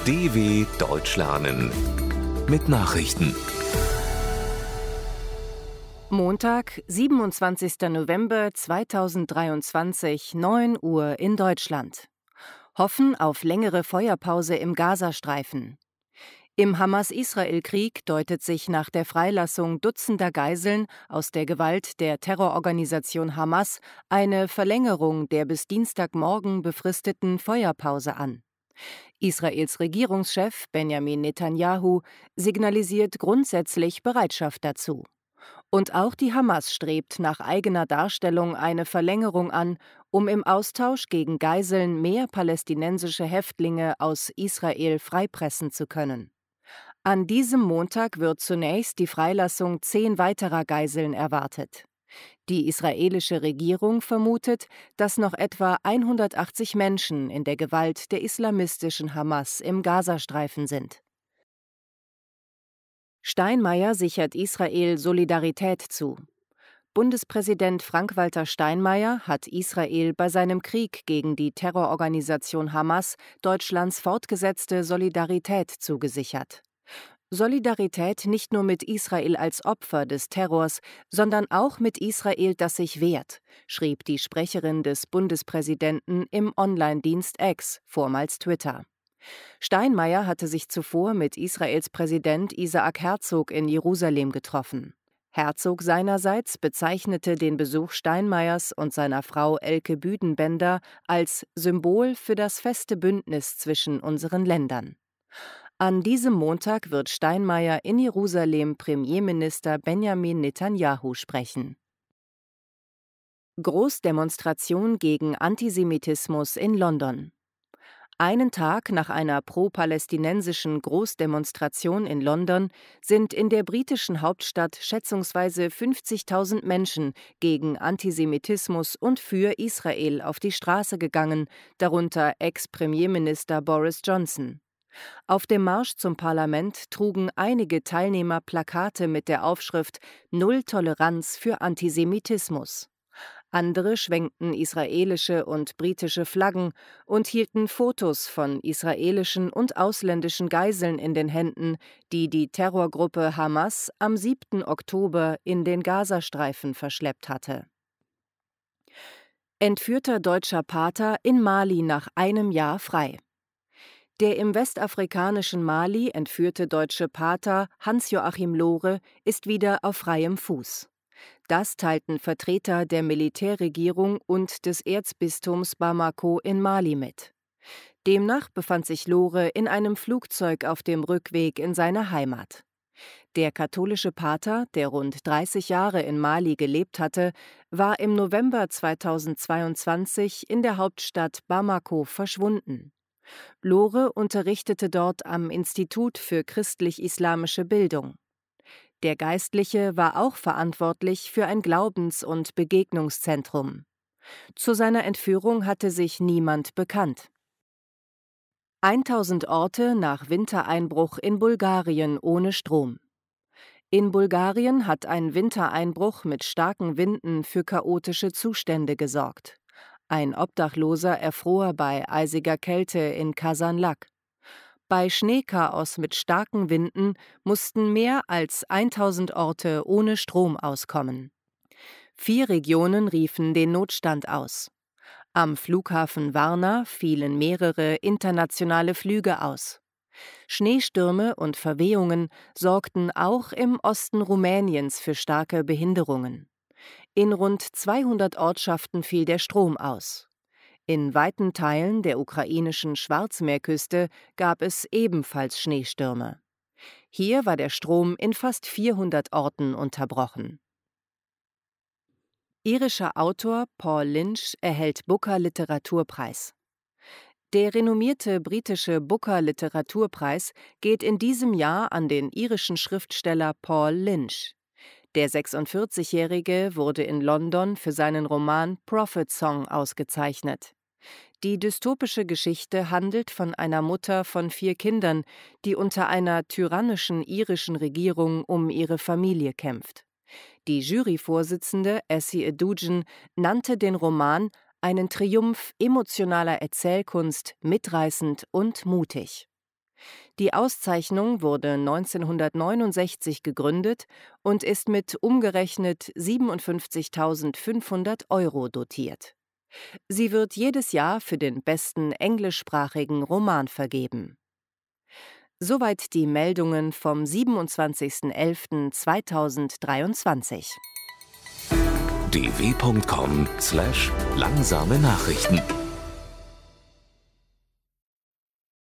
DW Deutsch lernen mit Nachrichten. Montag, 27. November 2023, 9 Uhr in Deutschland. Hoffen auf längere Feuerpause im Gazastreifen. Im Hamas-Israel-Krieg deutet sich nach der Freilassung dutzender Geiseln aus der Gewalt der Terrororganisation Hamas eine Verlängerung der bis Dienstagmorgen befristeten Feuerpause an. Israels Regierungschef Benjamin Netanyahu signalisiert grundsätzlich Bereitschaft dazu. Und auch die Hamas strebt nach eigener Darstellung eine Verlängerung an, um im Austausch gegen Geiseln mehr palästinensische Häftlinge aus Israel freipressen zu können. An diesem Montag wird zunächst die Freilassung 10 weiterer Geiseln erwartet. Die israelische Regierung vermutet, dass noch etwa 180 Menschen in der Gewalt der islamistischen Hamas im Gazastreifen sind. Steinmeier sichert Israel Solidarität zu. Bundespräsident Frank-Walter Steinmeier hat Israel bei seinem Krieg gegen die Terrororganisation Hamas Deutschlands fortgesetzte Solidarität zugesichert. Solidarität nicht nur mit Israel als Opfer des Terrors, sondern auch mit Israel, das sich wehrt, schrieb die Sprecherin des Bundespräsidenten im Online-Dienst X, vormals Twitter. Steinmeier hatte sich zuvor mit Israels Präsident Isaac Herzog in Jerusalem getroffen. Herzog seinerseits bezeichnete den Besuch Steinmeiers und seiner Frau Elke Büdenbender als Symbol für das feste Bündnis zwischen unseren Ländern. An diesem Montag wird Steinmeier in Jerusalem Premierminister Benjamin Netanyahu sprechen. Großdemonstration gegen Antisemitismus in London. Einen Tag nach einer pro-palästinensischen Großdemonstration in London sind in der britischen Hauptstadt schätzungsweise 50.000 Menschen gegen Antisemitismus und für Israel auf die Straße gegangen, darunter Ex-Premierminister Boris Johnson. Auf dem Marsch zum Parlament trugen einige Teilnehmer Plakate mit der Aufschrift »Null Toleranz für Antisemitismus«. Andere schwenkten israelische und britische Flaggen und hielten Fotos von israelischen und ausländischen Geiseln in den Händen, die die Terrorgruppe Hamas am 7. Oktober in den Gazastreifen verschleppt hatte. Entführter deutscher Pater in Mali nach einem Jahr frei. Der im westafrikanischen Mali entführte deutsche Pater Hans-Joachim Lohre ist wieder auf freiem Fuß. Das teilten Vertreter der Militärregierung und des Erzbistums Bamako in Mali mit. Demnach befand sich Lohre in einem Flugzeug auf dem Rückweg in seine Heimat. Der katholische Pater, der rund 30 Jahre in Mali gelebt hatte, war im November 2022 in der Hauptstadt Bamako verschwunden. Lohre unterrichtete dort am Institut für christlich-islamische Bildung. Der Geistliche war auch verantwortlich für ein Glaubens- und Begegnungszentrum. Zu seiner Entführung hatte sich niemand bekannt. 1000 Orte nach Wintereinbruch in Bulgarien ohne Strom. In Bulgarien hat ein Wintereinbruch mit starken Winden für chaotische Zustände gesorgt. Ein Obdachloser erfror bei eisiger Kälte in Kasanlak. Bei Schneechaos mit starken Winden mussten mehr als 1000 Orte ohne Strom auskommen. 4 Regionen riefen den Notstand aus. Am Flughafen Varna fielen mehrere internationale Flüge aus. Schneestürme und Verwehungen sorgten auch im Osten Rumäniens für starke Behinderungen. In rund 200 Ortschaften fiel der Strom aus. In weiten Teilen der ukrainischen Schwarzmeerküste gab es ebenfalls Schneestürme. Hier war der Strom in fast 400 Orten unterbrochen. Irischer Autor Paul Lynch erhält Booker-Literaturpreis. Der renommierte britische Booker-Literaturpreis geht in diesem Jahr an den irischen Schriftsteller Paul Lynch. Der 46-Jährige wurde in London für seinen Roman Prophet Song ausgezeichnet. Die dystopische Geschichte handelt von einer Mutter von 4 Kindern, die unter einer tyrannischen irischen Regierung um ihre Familie kämpft. Die Juryvorsitzende Essie Edugyan nannte den Roman einen Triumph emotionaler Erzählkunst, mitreißend und mutig. Die Auszeichnung wurde 1969 gegründet und ist mit umgerechnet 57.500 € dotiert. Sie wird jedes Jahr für den besten englischsprachigen Roman vergeben. Soweit die Meldungen vom 27.11.2023. dw.com/langsame Nachrichten